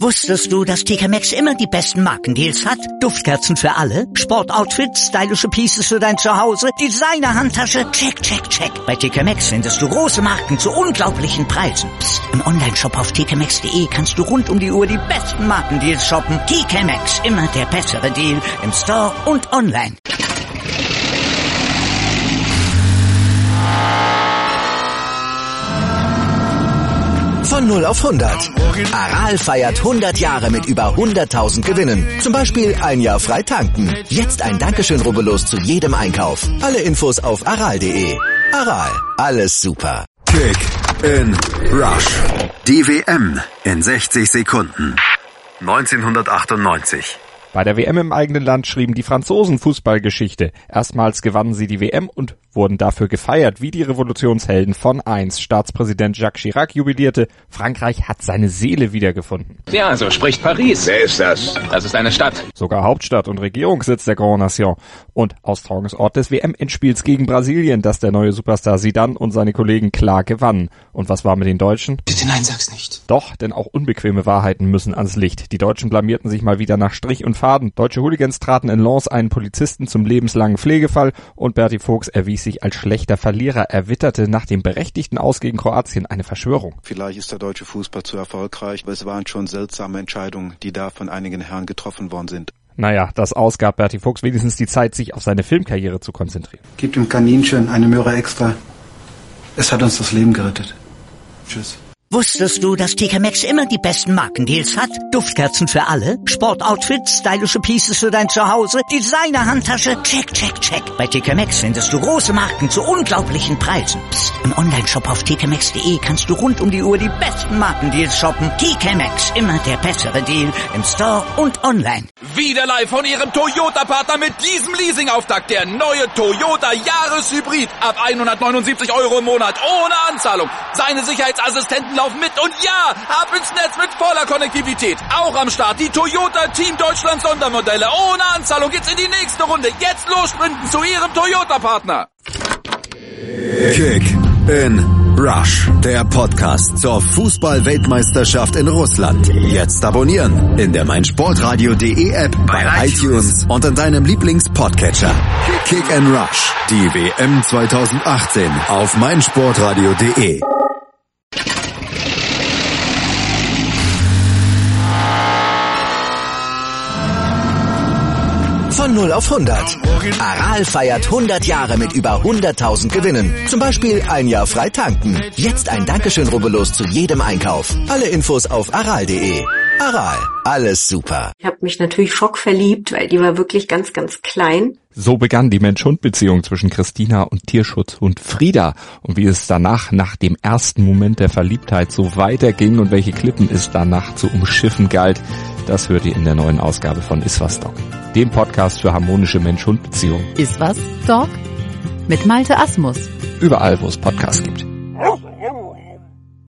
Wusstest du, dass TK Maxx immer die besten Markendeals hat? Duftkerzen für alle, Sportoutfits, stylische Pieces für dein Zuhause, Designer-Handtasche, check, check, check. Bei TK Maxx findest du große Marken zu unglaublichen Preisen. Psst. Im Onlineshop auf tkmaxx.de kannst du rund um die Uhr die besten Markendeals shoppen. TK Maxx, immer der bessere Deal im Store und online. Von 0 auf 100. Aral feiert 100 Jahre mit über 100.000 Gewinnen. Zum Beispiel ein Jahr frei tanken. Jetzt ein Dankeschön, rubbellos zu jedem Einkauf. Alle Infos auf aral.de. Aral, alles super. Kick in Rush. Die WM in 60 Sekunden. 1998. Bei der WM im eigenen Land schrieben die Franzosen Fußballgeschichte. Erstmals gewannen sie die WM und wurden dafür gefeiert, wie die Revolutionshelden von einst. Staatspräsident Jacques Chirac jubilierte, Frankreich hat seine Seele wiedergefunden. Ja, so spricht Paris. Wer ist das? Das ist eine Stadt. Sogar Hauptstadt und Regierungssitz der Grande Nation. Und Austragungsort des WM-Endspiels gegen Brasilien, das der neue Superstar Zidane und seine Kollegen klar gewannen. Und was war mit den Deutschen? Bitte nein, sag's nicht. Doch, denn auch unbequeme Wahrheiten müssen ans Licht. Die Deutschen blamierten sich mal wieder nach Strich und Faden. Deutsche Hooligans traten in Lens einen Polizisten zum lebenslangen Pflegefall und Berti Vogts erwies sich als schlechter Verlierer. Er witterte nach dem berechtigten Aus gegen Kroatien eine Verschwörung. Vielleicht ist der deutsche Fußball zu erfolgreich, aber es waren schon seltsame Entscheidungen, die da von einigen Herren getroffen worden sind. Naja, das ausgab Berti Vogts wenigstens die Zeit, sich auf seine Filmkarriere zu konzentrieren. Gib dem Kaninchen eine Möhre extra. Es hat uns das Leben gerettet. Tschüss. Wusstest du, dass TK Maxx immer die besten Markendeals hat? Duftkerzen für alle, Sportoutfits, stylische Pieces für dein Zuhause, Designer-Handtasche, check, check, check. Bei TK Maxx findest du große Marken zu unglaublichen Preisen. Psst. Im Onlineshop auf tkmaxx.de kannst du rund um die Uhr die besten Markendeals shoppen. TK Maxx, immer der bessere Deal im Store und online. Wieder live von Ihrem Toyota-Partner mit diesem Leasing-Auftakt. Der neue Toyota Jahreshybrid. Ab 179 € im Monat. Ohne Anzahlung. Seine Sicherheitsassistenten laufen mit und ja, ab ins Netz mit voller Konnektivität. Auch am Start die Toyota Team Deutschland Sondermodelle. Ohne Anzahlung geht's in die nächste Runde. Jetzt los sprinten zu Ihrem Toyota-Partner. Kick in Rush. Der Podcast zur Fußball-Weltmeisterschaft in Russland. Jetzt abonnieren in der meinsportradio.de App, bei iTunes und in deinem Lieblings-Podcatcher. Kick in Rush. Die WM 2018 auf meinsportradio.de. Von 0 auf 100. Aral feiert 100 Jahre mit über 100.000 Gewinnen. Zum Beispiel ein Jahr frei tanken. Jetzt ein Dankeschön, rubbellos zu jedem Einkauf. Alle Infos auf aral.de. Aral, alles super. Ich habe mich natürlich schockverliebt, weil die war wirklich ganz, ganz klein. So begann die Mensch-Hund-Beziehung zwischen Christina und Tierschutzhund Frieda. Und wie es danach, nach dem ersten Moment der Verliebtheit, so weiterging und welche Klippen es danach zu umschiffen galt, das hört ihr in der neuen Ausgabe von Iswas Dog, dem Podcast für harmonische Mensch-Hund-Beziehungen. Iswas Dog? Mit Malte Asmus. Überall, wo es Podcasts gibt.